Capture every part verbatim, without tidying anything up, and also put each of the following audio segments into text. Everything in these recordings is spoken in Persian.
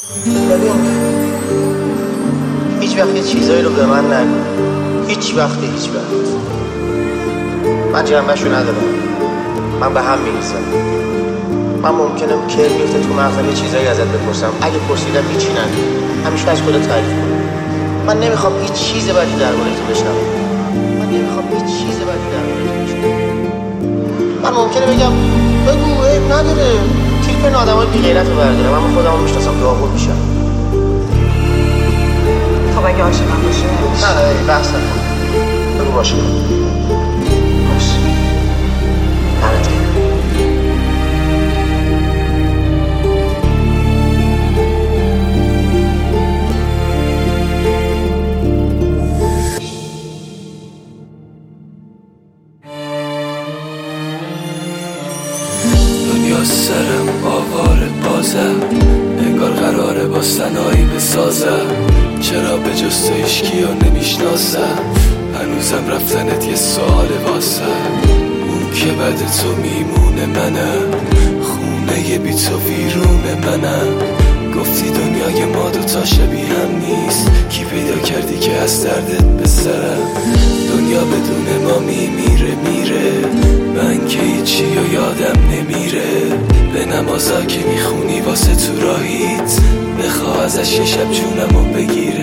ببین هیچ وقت یه چیزایی رو به من نگو، هیچ وقت هیچ وقت. من جنبشو ندارم، من به هم میریزم. من ممکنه که بیفته تو مغزم یه چیزایی ازت بپرسم، اگه پرسیدم هیچی نگو، همیشه از خودت تعریف کن. من نمیخوام هیچ چیز بدی درباره تو بشنوم. من نمیخوام هیچ چیز بدی درباره تو بشنوم. من ممکنه بگم بگو عیب نداره، تیپ این آدمای بی‌غیرت رو بردارم، من خودمو میشناسم، داغون میشم. خب اگه عاشقم باشه نه نه بحث نکن، بگو باشه باشه دمت گرم. دنیا سرم آواره بازم، انگار قراره با سنایی بسازم. چرا به جز تو هیچکی رو نمیشناسم؟ هنوزم رفتنت یه سوال واسم. اون که بعد تو میمونه منم، خونه بی تو ویرون منم. گفتی دنیای ما دوتا شبیه هم نیست، کی پیدا کردی که از دردت بسرم؟ دنیا بدون ما میمیره میره، من که هیچی و یادم نمیره. به نمازا که میخونی واسه تو راهیت، بخوا ازش یه شب جونمو بگیره.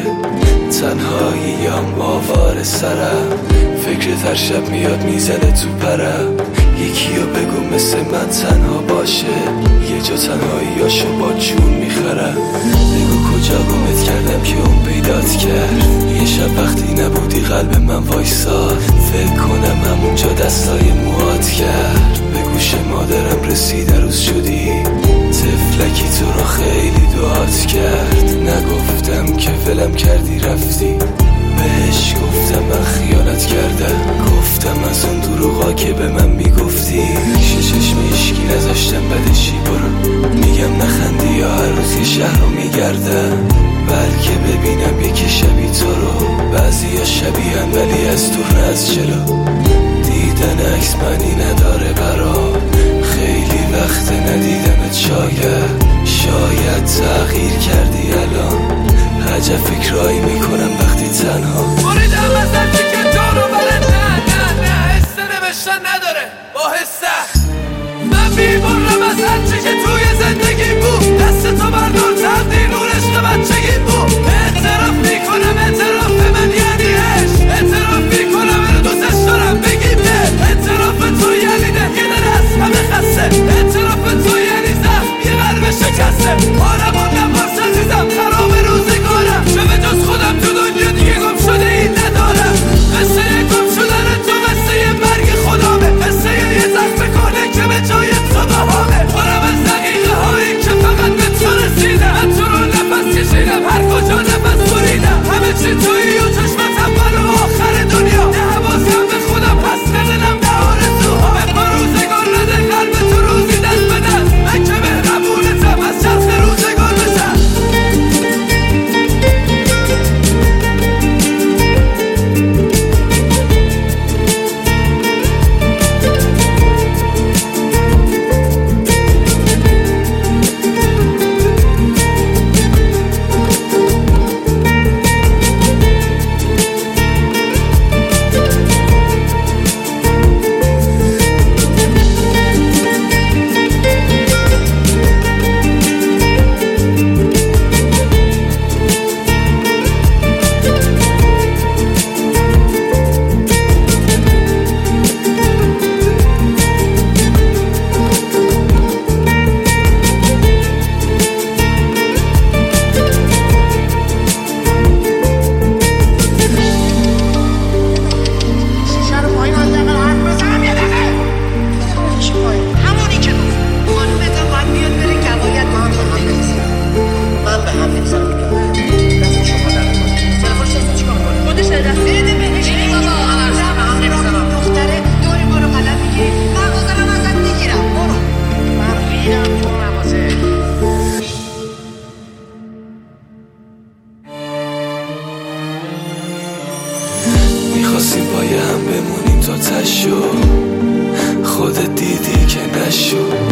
تنهاییم آوار سرم، فکرت هر شب میاد میزنه تو پرم. یکیو بگو مثل من تنها باشه، یه جا تنهاییاشو با جون میخرم. بگو کجا گمت کردم که اون پیدات کرد، یه شب وقتی نبودی قلب من وایساد. فکر کنم همونجا دستای موهات کرد، به گوش مادرم رسید روز شدی. طفلکی تو را خیلی دعات کرد، نگفتم که ولم کردی رفتی. بهش گفتم من خیانت کردم، گفتم از اون دروغا که به من میگفتی. پیش چشم عشقی نذاشتم بدشی برو، میگم نخندی یا هر روز یه شهر رو میگردم. بلکه ببینم یکی شبیه تو رو، بعضی ها شبیه هم ولی از دور از جلو. دیدن عکس معنی نداره برام، خیلی وقت ندیدمت. شاید شاید تغییر کردی الان، عجب فکرایی میکنم وقتی تنها. بریدم از هرچی که تو رو بره، نه نه نه حسه نوشتن نداره با حسه. من بیمونم از هرچی که توی زندگی بود، دست تو بردار تبدیل اون عشق بچگی بود. اعتراف میکنم اعتراف من یعنی عشق، اعتراف میکنم اینو دوستش دارم بگیم نه. اعتراف تو یعنی نه که دل از همه خسته، اعتراف تو یعنی زخم یه قلب شکسته. آرمون نباش عزیزم خراب روزگارم، چه به جز خودم تو دنیا دیگه گم شده این ندارم. قصه گم شدن تو قصه مرگ خدامه، قصه یه زخم کنه که به جای تو بهامه. خورم از دقیقه هایی که فقط به تو رسیدم، من تو رو نفس کشیدم هر کجا نفس بریدم. همه چی توی و چشمتم برو آخر دنیا، نه حواسم به خودم پس ندنم به آرزوها. به پا روزگار نده قلب تو روزی دست به دست، من که مهربونتم از چرخ روزگار بزن. میخواستیم با یه هم بمونیم تا تشو، خودت دیدی که نشو.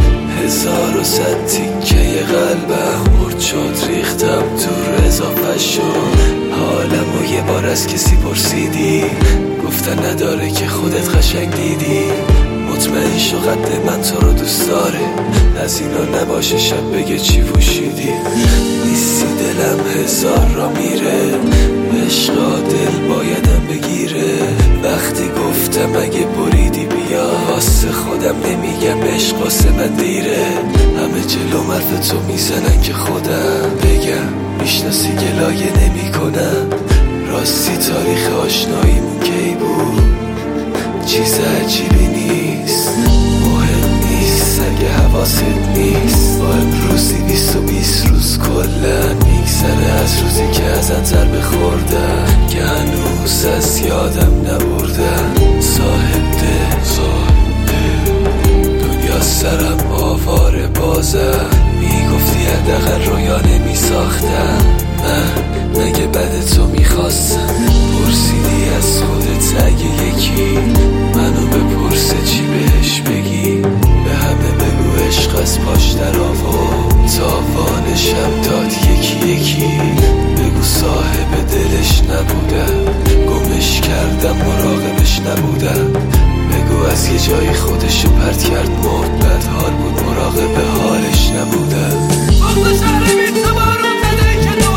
هزار و صد تیکه قلبم مرد شد، ریختم تو اضافه شد. حالمو یه بار از کسی پرسیدی، گفتن نداره که خودت قشنگ دیدی. مطمئن شو قد من تو رو دوست داره، از اینا نباشه شب بگه چی پوشیدی. نیستی دلم هزار را میره، عشقا دل بایدم بگیره. وقتی گفتم اگه بریدی بیا، واسه خودم نمیگم عشق واسه من دیره. همه جلو حرف تو میزنن که خودم بگم، میشناسی گلایه نمی کنم. راستی تاریخ آشناییمون کی بود؟ چیز عجیبی نیست، مهم نیست اگه حواست نیست. با امروزی بیست و بیست روز کلن میگذره از روزی که ازت ضربه خوردم، که هنوز از یادم نبردم. صاحب ده صاحب دنیا سرم آواره بازم، میگفتی حداقل رویا نمیساختم. من مگه بد تو میخواستم؟ پرسیدی از خودت اگه یکی منو بپرسه چی بهش بگی؟ به همه بگو عشق از پاش در آورد، تاوانشم داد یکی یکی. بگو صاحب دلش نبودم، گمش کردم مراقبش نبودم. بگو از یه جایی خودشو پرت کرد مرد، بد حال بود مراقب حالش نبودم. وقت شهر بی تو بارون زده که